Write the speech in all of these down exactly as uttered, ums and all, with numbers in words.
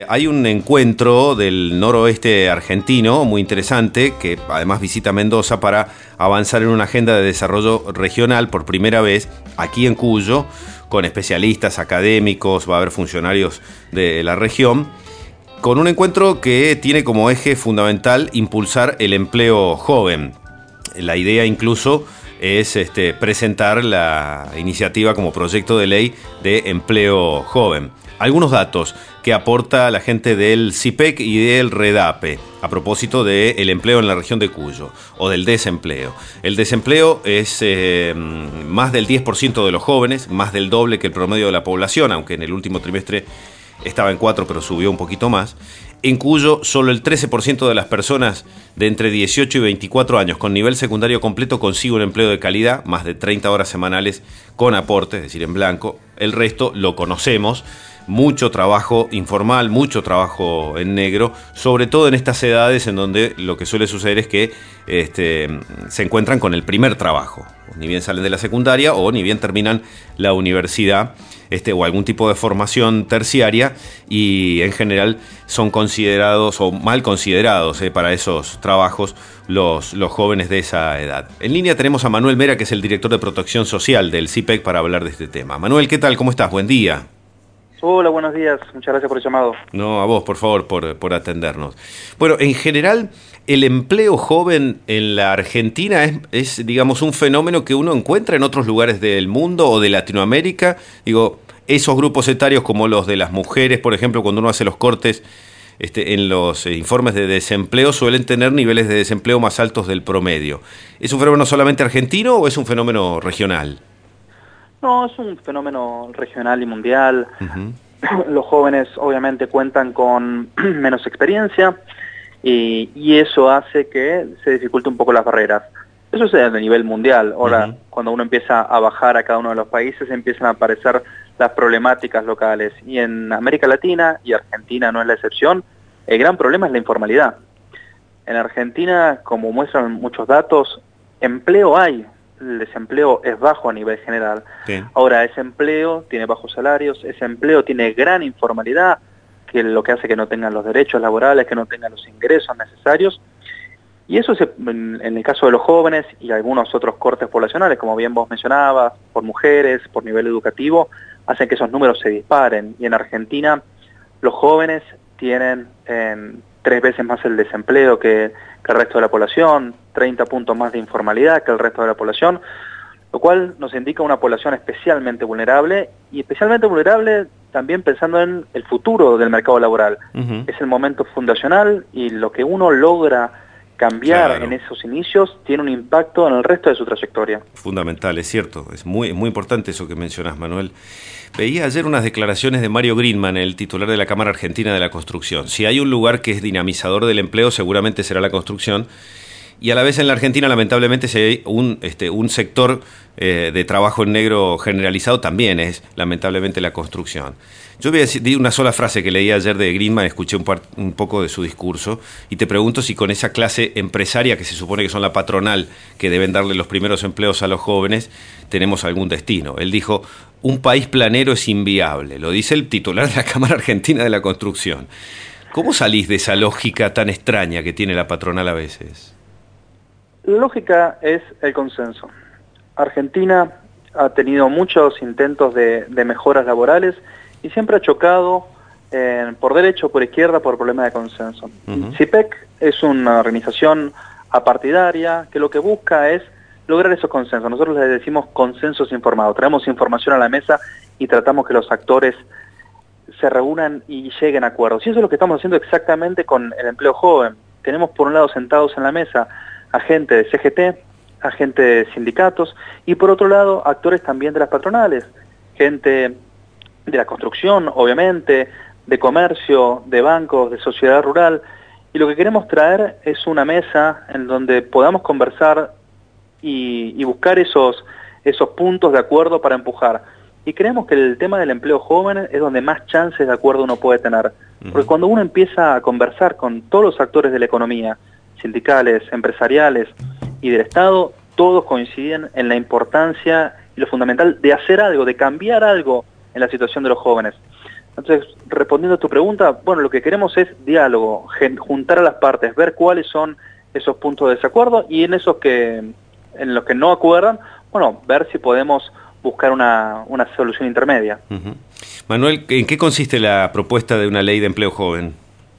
Hay un encuentro del noroeste argentino muy interesante que además visita Mendoza para avanzar en una agenda de desarrollo regional por primera vez aquí en Cuyo, con especialistas académicos, va a haber funcionarios de la región, con un encuentro que tiene como eje fundamental impulsar el empleo joven. La idea incluso es este, presentar la iniciativa como proyecto de ley de empleo joven. Algunos datos que aporta la gente del C I P E C y del REDAPE a propósito del empleo en la región de Cuyo, o del desempleo. El desempleo es eh, más del diez por ciento de los jóvenes, más del doble que el promedio de la población, aunque en el último trimestre estaba en cuatro, pero subió un poquito más. En Cuyo, solo el trece por ciento de las personas de entre dieciocho y veinticuatro años con nivel secundario completo consigue un empleo de calidad, más de treinta horas semanales con aporte, es decir, en blanco. El resto lo conocemos. Mucho trabajo informal, mucho trabajo en negro, sobre todo en estas edades en donde lo que suele suceder es que este, se encuentran con el primer trabajo, ni bien salen de la secundaria o ni bien terminan la universidad este, o algún tipo de formación terciaria, y en general son considerados o mal considerados eh, para esos trabajos los, los jóvenes de esa edad. En línea tenemos a Manuel Mera, que es el director de Protección Social del C I P E C, para hablar de este tema. Manuel, ¿qué tal? ¿Cómo estás? Buen día. Hola, buenos días. Muchas gracias por el llamado. No, a vos, por favor, por, por atendernos. Bueno, en general, el empleo joven en la Argentina es, es, digamos, un fenómeno que uno encuentra en otros lugares del mundo o de Latinoamérica. Digo, esos grupos etarios como los de las mujeres, por ejemplo, cuando uno hace los cortes este, en los informes de desempleo, suelen tener niveles de desempleo más altos del promedio. ¿Es un fenómeno solamente argentino o es un fenómeno regional? No, es un fenómeno regional y mundial. Uh-huh. Los jóvenes obviamente cuentan con menos experiencia y, y eso hace que se dificulte un poco las barreras. Eso es a nivel mundial. Ahora, uh-huh. cuando uno empieza a bajar a cada uno de los países, empiezan a aparecer las problemáticas locales. Y en América Latina, y Argentina no es la excepción, el gran problema es la informalidad. En Argentina, como muestran muchos datos, empleo hay. El desempleo es bajo a nivel general. Sí. Ahora, ese empleo tiene bajos salarios, ese empleo tiene gran informalidad, que es lo que hace que no tengan los derechos laborales, que no tengan los ingresos necesarios. Y eso es en el caso de los jóvenes y algunos otros cortes poblacionales, como bien vos mencionabas, por mujeres, por nivel educativo, hacen que esos números se disparen. Y en Argentina, los jóvenes tienen eh, tres veces más el desempleo que, que el resto de la población, treinta puntos más de informalidad que el resto de la población, lo cual nos indica una población especialmente vulnerable, y especialmente vulnerable también pensando en el futuro del mercado laboral. Uh-huh. Es el momento fundacional y lo que uno logra cambiar claro. en esos inicios tiene un impacto en el resto de su trayectoria. Fundamental, es cierto, es muy, muy importante eso que mencionás, Manuel. Veía ayer unas declaraciones de Mario Greenman, el titular de la Cámara Argentina de la Construcción. Si hay un lugar que es dinamizador del empleo, seguramente será la construcción. Y a la vez en la Argentina, lamentablemente, si hay un, este, un sector eh, de trabajo en negro generalizado, también es, lamentablemente, la construcción. Yo voy a decir una sola frase que leí ayer de Greenman, escuché un, par, un poco de su discurso, y te pregunto si con esa clase empresaria, que se supone que son la patronal, que deben darle los primeros empleos a los jóvenes, tenemos algún destino. Él dijo, un país planero es inviable, lo dice el titular de la Cámara Argentina de la Construcción. ¿Cómo salís de esa lógica tan extraña que tiene la patronal a veces? La lógica es el consenso. Argentina ha tenido muchos intentos de, de mejoras laborales y siempre ha chocado eh, por derecha o por izquierda por problemas de consenso. Uh-huh. C I P E C es una organización apartidaria que lo que busca es lograr esos consensos. Nosotros les decimos consensos informados. Traemos información a la mesa y tratamos que los actores se reúnan y lleguen a acuerdos. Y eso es lo que estamos haciendo exactamente con el empleo joven. Tenemos por un lado sentados en la mesa a gente de C G T, a gente de sindicatos, y por otro lado actores también de las patronales, gente de la construcción, obviamente, de comercio, de bancos, de sociedad rural, y lo que queremos traer es una mesa en donde podamos conversar y, y buscar esos, esos puntos de acuerdo para empujar. Y creemos que el tema del empleo joven es donde más chances de acuerdo uno puede tener, porque cuando uno empieza a conversar con todos los actores de la economía, sindicales, empresariales y del Estado, todos coinciden en la importancia y lo fundamental de hacer algo, de cambiar algo en la situación de los jóvenes. Entonces, respondiendo a tu pregunta, bueno, lo que queremos es diálogo, juntar a las partes, ver cuáles son esos puntos de desacuerdo y en esos que, en los que no acuerdan, bueno, ver si podemos buscar una, una solución intermedia. Uh-huh. Manuel, ¿en qué consiste la propuesta de una ley de empleo joven?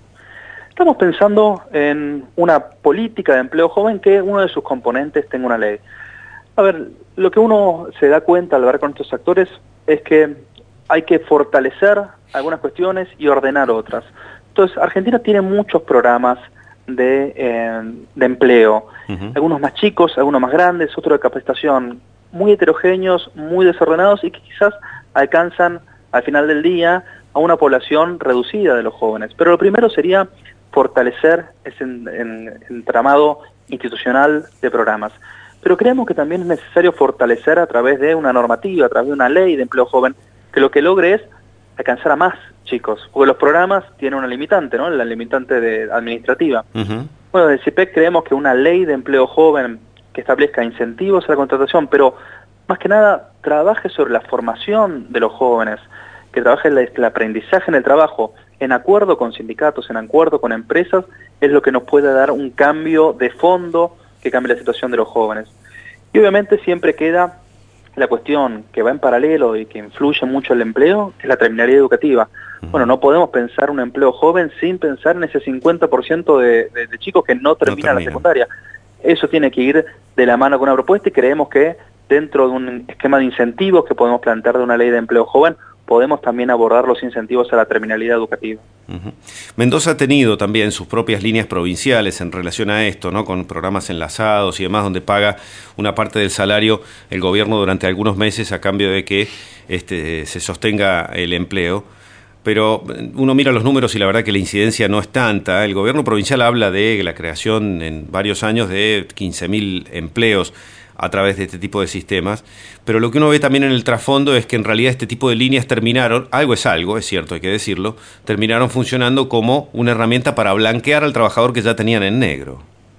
Estamos pensando en una política de empleo joven que uno de sus componentes tenga una ley. A ver, lo que uno se da cuenta al hablar con estos actores es que hay que fortalecer algunas cuestiones y ordenar otras. Entonces, Argentina tiene muchos programas de, eh, de empleo, uh-huh. algunos más chicos, algunos más grandes, otros de capacitación, muy heterogéneos, muy desordenados y que quizás alcanzan al final del día a una población reducida de los jóvenes. Pero lo primero sería fortalecer ese en, en, entramado institucional de programas. Pero creemos que también es necesario fortalecer a través de una normativa, a través de una ley de empleo joven, que lo que logre es alcanzar a más chicos, porque los programas tienen una limitante, ¿no? La limitante de, administrativa. Uh-huh. Bueno, desde C I P E C creemos que una ley de empleo joven que establezca incentivos a la contratación, pero más que nada trabaje sobre la formación de los jóvenes, que trabaje el, el aprendizaje en el trabajo, en acuerdo con sindicatos, en acuerdo con empresas, es lo que nos puede dar un cambio de fondo que cambie la situación de los jóvenes. Y obviamente siempre queda la cuestión que va en paralelo y que influye mucho en el empleo, que es la terminalidad educativa. Bueno, no podemos pensar un empleo joven sin pensar en ese cincuenta por ciento de, de, de chicos que no terminan no la secundaria. Eso tiene que ir de la mano con una propuesta y creemos que dentro de un esquema de incentivos que podemos plantear de una ley de empleo joven, podemos también abordar los incentivos a la terminalidad educativa. Uh-huh. Mendoza ha tenido también sus propias líneas provinciales en relación a esto, ¿no? Con programas enlazados y demás, donde paga una parte del salario el gobierno durante algunos meses a cambio de que este, se sostenga el empleo. Pero uno mira los números y la verdad que la incidencia no es tanta. El gobierno provincial habla de la creación en varios años de quince mil empleos a través de este tipo de sistemas, pero lo que uno ve también en el trasfondo es que en realidad este tipo de líneas terminaron, algo es algo, es cierto, hay que decirlo, terminaron funcionando como una herramienta para blanquear al trabajador que ya tenían en negro.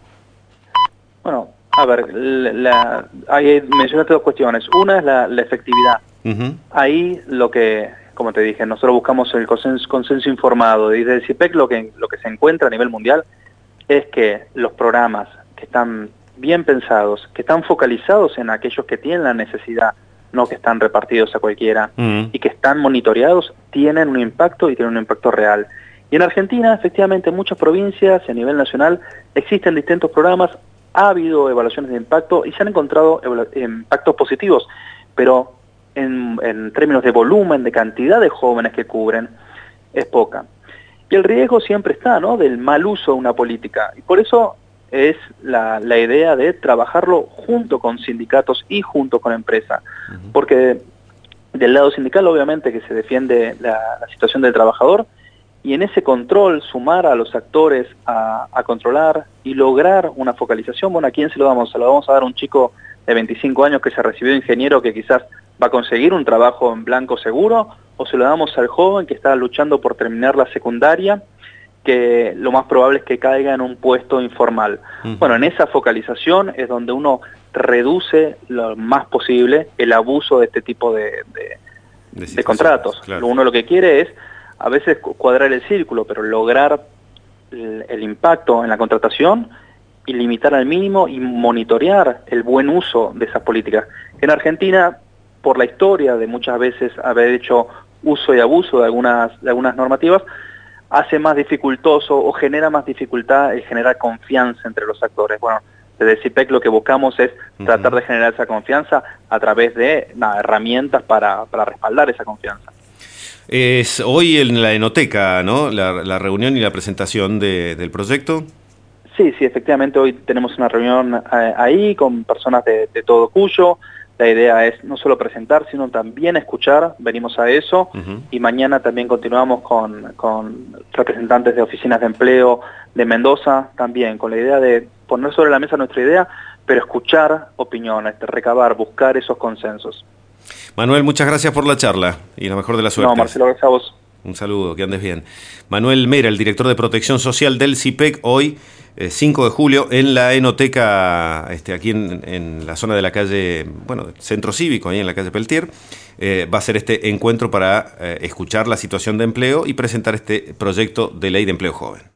Bueno, a ver, la, la, ahí mencionaste dos cuestiones. Una es la, la efectividad. Uh-huh. Ahí lo que, como te dije, nosotros buscamos el consenso, consenso informado. Desde el C I P E C lo que, lo que se encuentra a nivel mundial es que los programas que están bien pensados, que están focalizados en aquellos que tienen la necesidad, no que están repartidos a cualquiera, mm. y que están monitoreados, tienen un impacto y tienen un impacto real. Y en Argentina, efectivamente, en muchas provincias, a nivel nacional, existen distintos programas, ha habido evaluaciones de impacto y se han encontrado impactos positivos, pero en, en términos de volumen, de cantidad de jóvenes que cubren, es poca. Y el riesgo siempre está, ¿no?, del mal uso de una política. Y por eso es la, la idea de trabajarlo junto con sindicatos y junto con empresas. Uh-huh. Porque del lado sindical, obviamente, que se defiende la, la situación del trabajador, y en ese control sumar a los actores a, a controlar y lograr una focalización. Bueno, ¿a quién se lo damos? ¿Se lo vamos a dar a un chico de veinticinco años que se recibió de ingeniero que quizás va a conseguir un trabajo en blanco seguro? ¿O se lo damos al joven que está luchando por terminar la secundaria, que lo más probable es que caiga en un puesto informal? Uh-huh. Bueno, en esa focalización es donde uno reduce lo más posible el abuso de este tipo de, de, de, de contratos. Claro. Uno lo que quiere es a veces cuadrar el círculo, pero lograr el, el impacto en la contratación y limitar al mínimo y monitorear el buen uso de esas políticas. En Argentina, por la historia de muchas veces haber hecho uso y abuso de algunas, de algunas normativas, hace más dificultoso o genera más dificultad el generar confianza entre los actores. Bueno, desde C I P E C lo que buscamos es uh-huh. tratar de generar esa confianza a través de nada, herramientas para, para respaldar esa confianza. Es hoy en la Enoteca, ¿no?, la, la reunión y la presentación de, del proyecto. Sí, sí, efectivamente hoy tenemos una reunión eh, ahí con personas de, de todo Cuyo. La idea es no solo presentar, sino también escuchar, venimos a eso, uh-huh. y mañana también continuamos con, con representantes de oficinas de empleo de Mendoza, también con la idea de poner sobre la mesa nuestra idea, pero escuchar opiniones, recabar, buscar esos consensos. Manuel, muchas gracias por la charla y la mejor de la suerte. No, Marcelo, gracias a vos. Un saludo, que andes bien. Manuel Mera, el director de Protección Social del C I P E C, hoy eh, cinco de julio en la Enoteca, este, aquí en, en la zona de la calle, bueno, Centro Cívico, ahí en la calle Peltier. Eh, va a ser este encuentro para eh, escuchar la situación de empleo y presentar este proyecto de ley de empleo joven.